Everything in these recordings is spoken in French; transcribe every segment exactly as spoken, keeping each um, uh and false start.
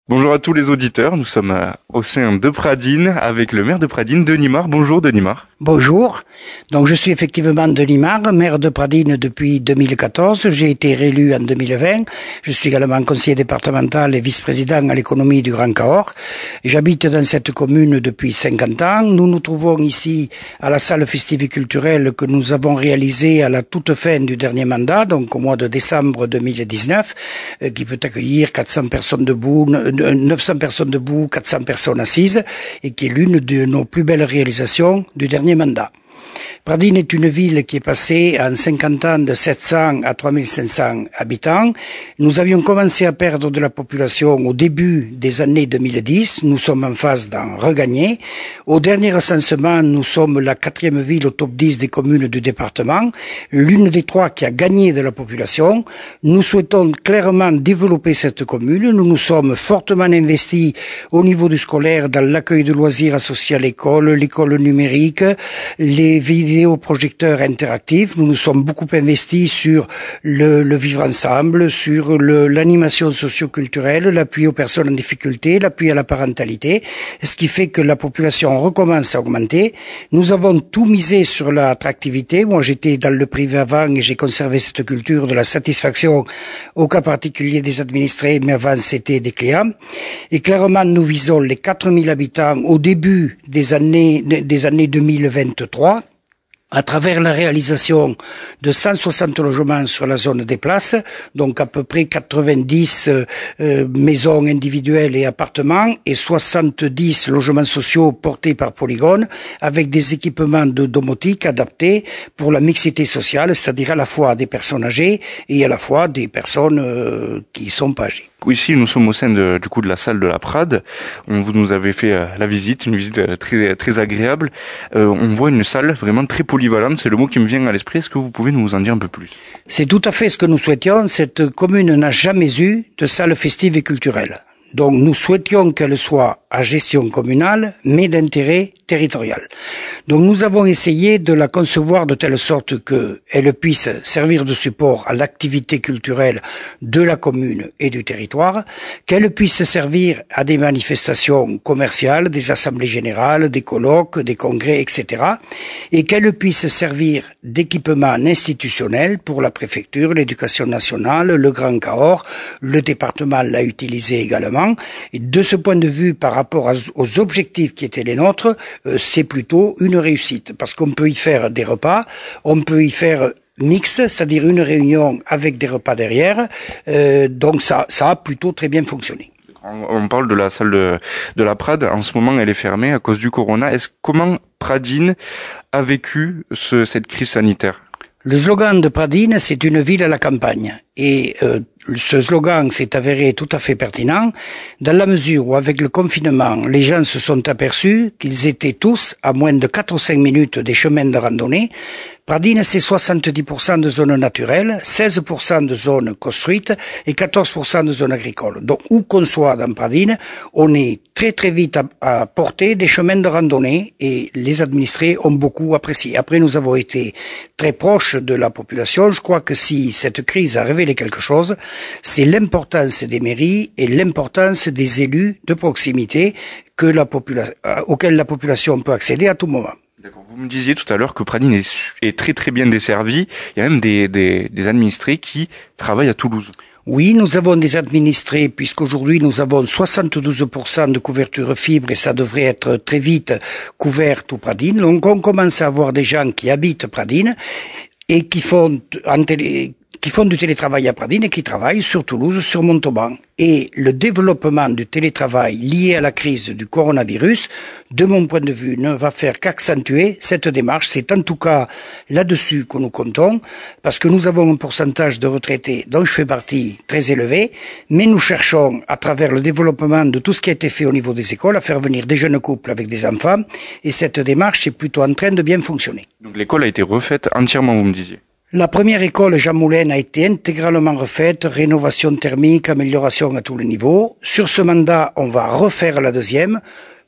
Bonjour à tous les auditeurs, nous sommes au sein de Pradines avec le maire de Pradines, Denis Mare. Bonjour Denis Mare. Bonjour, donc je suis effectivement Denis Mare, maire de Pradines depuis deux mille quatorze, j'ai été réélu en deux mille vingt, je suis également conseiller départemental et vice-président à l'économie du Grand Cahors. J'habite dans cette commune depuis cinquante ans, nous nous trouvons ici à la salle festive et culturelle que nous avons réalisée à la toute fin du dernier mandat, donc au mois de décembre deux mille dix-neuf, euh, qui peut accueillir quatre cents personnes debout, neuf cents personnes debout, quatre cents personnes assises, et qui est l'une de nos plus belles réalisations du dernier mandat. Pradines est une ville qui est passée en cinquante ans de sept cents à trois mille cinq cents habitants. Nous avions commencé à perdre de la population au début des années deux mille dix. Nous sommes en phase d'en regagner. Au dernier recensement, nous sommes la quatrième ville au top dix des communes du département, l'une des trois qui a gagné de la population. Nous souhaitons clairement développer cette commune. Nous nous sommes fortement investis au niveau du scolaire dans l'accueil de loisirs associés à l'école, l'école numérique, les vidéoprojecteurs interactifs. Nous nous sommes beaucoup investis sur le, le vivre ensemble, sur le, l'animation socio-culturelle, l'appui aux personnes en difficulté, l'appui à la parentalité, ce qui fait que la population recommence à augmenter. Nous avons tout misé sur l'attractivité. Moi, j'étais dans le privé avant et j'ai conservé cette culture de la satisfaction au cas particulier des administrés, mais avant c'était des clients. Et clairement, nous visons les quatre mille habitants au début des années, des années deux mille vingt-trois. À travers la réalisation de cent soixante logements sur la zone des places, donc à peu près quatre-vingt-dix euh, maisons individuelles et appartements et soixante-dix logements sociaux portés par Polygone, avec des équipements de domotique adaptés pour la mixité sociale, c'est-à-dire à la fois des personnes âgées et à la fois des personnes euh, qui sont pas âgées. Ici, nous sommes au sein de, du coup de la salle de la Prade. On vous nous avez fait euh, la visite, une visite euh, très très agréable. Euh, on voit une salle vraiment très polyvalente. C'est le mot qui me vient à l'esprit. Est-ce que vous pouvez nous en dire un peu plus? C'est tout à fait ce que nous souhaitions. Cette commune n'a jamais eu de salle festive et culturelle. Donc nous souhaitions qu'elle soit à gestion communale, mais d'intérêt territorial. Donc nous avons essayé de la concevoir de telle sorte qu'elle puisse servir de support à l'activité culturelle de la commune et du territoire, qu'elle puisse servir à des manifestations commerciales, des assemblées générales, des colloques, des congrès, et cetera, et qu'elle puisse servir d'équipement institutionnel pour la préfecture, l'éducation nationale, le Grand Cahors, le département l'a utilisé également. Et de ce point de vue, par rapport aux objectifs qui étaient les nôtres, euh, c'est plutôt une réussite, parce qu'on peut y faire des repas, on peut y faire mix, c'est-à-dire une réunion avec des repas derrière, euh, donc ça, ça a plutôt très bien fonctionné. On parle de la salle de, de la Prade. En ce moment, elle est fermée à cause du corona. Est-ce comment Pradines a vécu ce, cette crise sanitaire? Le slogan de Pradines, c'est une ville à la campagne. Et euh, ce slogan s'est avéré tout à fait pertinent dans la mesure où, avec le confinement, les gens se sont aperçus qu'ils étaient tous à moins de quatre ou cinq minutes des chemins de randonnée. Pradines, c'est soixante-dix pour cent de zones naturelles, seize pour cent de zones construites et quatorze pour cent de zones agricoles. Donc, où qu'on soit dans Pradines, on est très très vite à, à portée des chemins de randonnée et les administrés ont beaucoup apprécié. Après, nous avons été très proches de la population. Je crois que si cette crise a révélé quelque chose, c'est l'importance des mairies et l'importance des élus de proximité que la popula- auxquels la population peut accéder à tout moment. D'accord. Vous me disiez tout à l'heure que Pradines est, est très très bien desservie. Il y a même des, des, des administrés qui travaillent à Toulouse. Oui, nous avons des administrés puisqu'aujourd'hui nous avons soixante-douze pour cent de couverture fibre et ça devrait être très vite couvert tout Pradines. Donc on commence à avoir des gens qui habitent Pradines et qui font en télé, qui font du télétravail à Pradines et qui travaillent sur Toulouse, sur Montauban. Et le développement du télétravail lié à la crise du coronavirus, de mon point de vue, ne va faire qu'accentuer cette démarche. C'est en tout cas là-dessus que nous comptons, parce que nous avons un pourcentage de retraités dont je fais partie très élevé, mais nous cherchons, à travers le développement de tout ce qui a été fait au niveau des écoles, à faire venir des jeunes couples avec des enfants, et cette démarche est plutôt en train de bien fonctionner. Donc l'école a été refaite entièrement, vous me disiez? La première école Jean Moulin a été intégralement refaite, rénovation thermique, amélioration à tous les niveaux. Sur ce mandat, on va refaire la deuxième,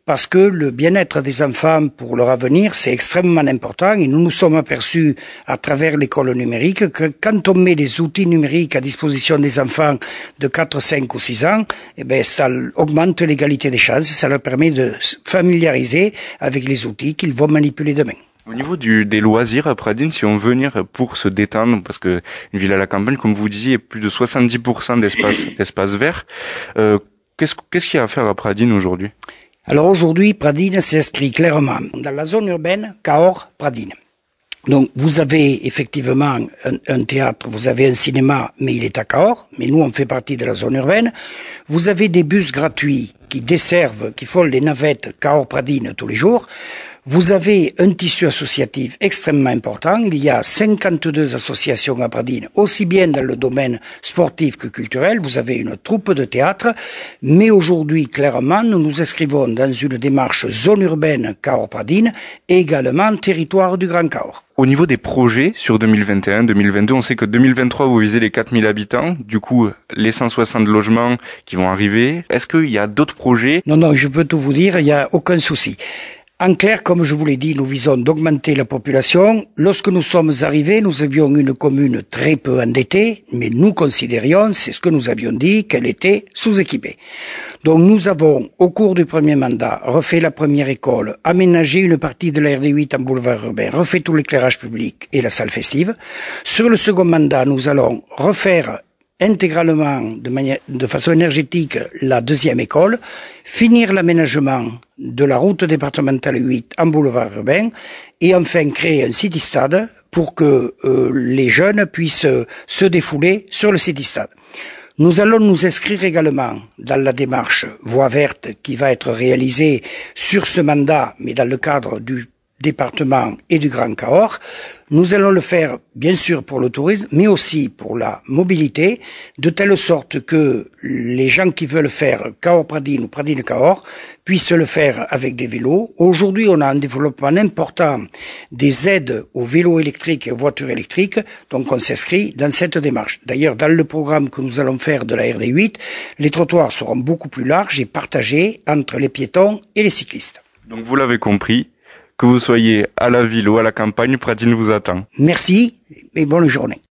parce que le bien-être des enfants pour leur avenir, c'est extrêmement important et nous nous sommes aperçus à travers l'école numérique que quand on met des outils numériques à disposition des enfants de quatre, cinq ou six ans, eh ben, ça augmente l'égalité des chances, ça leur permet de se familiariser avec les outils qu'ils vont manipuler demain. Au niveau du, des loisirs à Pradines, si on veut venir pour se détendre, parce que une ville à la campagne, comme vous disiez, plus de soixante-dix pour cent d'espace, d'espace vert, euh, qu'est-ce, qu'est-ce qu'il y a à faire à Pradines aujourd'hui? Alors aujourd'hui, Pradines s'inscrit clairement dans la zone urbaine Cahors-Pradines. Donc vous avez effectivement un, un théâtre, vous avez un cinéma, mais il est à Cahors, mais nous on fait partie de la zone urbaine. Vous avez des bus gratuits qui desservent, qui font les navettes Cahors-Pradines tous les jours. Vous avez un tissu associatif extrêmement important. Il y a cinquante-deux associations à Pradines, aussi bien dans le domaine sportif que culturel. Vous avez une troupe de théâtre. Mais aujourd'hui, clairement, nous nous inscrivons dans une démarche zone urbaine Cahors-Pradines et également territoire du Grand Cahors. Au niveau des projets sur deux mille vingt et un, deux mille vingt-deux, on sait que deux mille vingt-trois, vous visez les quatre mille habitants. Du coup, les cent soixante logements qui vont arriver. Est-ce qu'il y a d'autres projets? Non, non, je peux tout vous dire, il n'y a aucun souci. En clair, comme je vous l'ai dit, nous visons d'augmenter la population. Lorsque nous sommes arrivés, nous avions une commune très peu endettée, mais nous considérions, c'est ce que nous avions dit, qu'elle était sous-équipée. Donc nous avons, au cours du premier mandat, refait la première école, aménagé une partie de la R D huit en boulevard urbain, refait tout l'éclairage public et la salle festive. Sur le second mandat, nous allons refaire intégralement, de manière, de façon énergétique, la deuxième école, finir l'aménagement de la route départementale huit en boulevard urbain, et enfin créer un city-stade pour que euh, les jeunes puissent euh, se défouler sur le city-stade. Nous allons nous inscrire également dans la démarche Voie verte qui va être réalisée sur ce mandat, mais dans le cadre du département et du Grand Cahors. Nous allons le faire, bien sûr, pour le tourisme, mais aussi pour la mobilité, de telle sorte que les gens qui veulent faire Cahors-Pradines ou Pradines-Cahors puissent le faire avec des vélos. Aujourd'hui, on a un développement important des aides aux vélos électriques et aux voitures électriques, donc on s'inscrit dans cette démarche. D'ailleurs, dans le programme que nous allons faire de la R D huit, les trottoirs seront beaucoup plus larges et partagés entre les piétons et les cyclistes. Donc vous l'avez compris, que vous soyez à la ville ou à la campagne, Pradines vous attend. Merci et bonne journée.